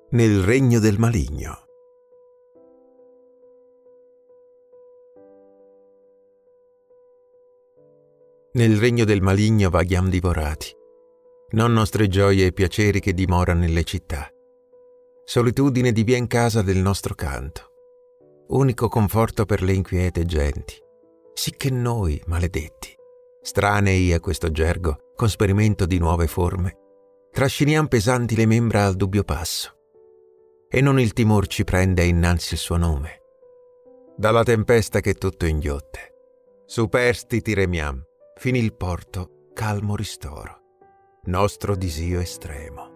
Nel regno del maligno. Nel regno del maligno vaghiam divorati, non nostre gioie e piaceri che dimorano nelle città. Solitudine divien casa del nostro canto, unico conforto per le inquiete genti, sicché noi, maledetti, stranei a questo gergo, con sperimento di nuove forme, trasciniam pesanti le membra al dubbio passo, e non il timor ci prende innanzi il suo nome. Dalla tempesta che tutto inghiotte, superstiti remiam, fin il porto calmo ristoro, nostro disio estremo.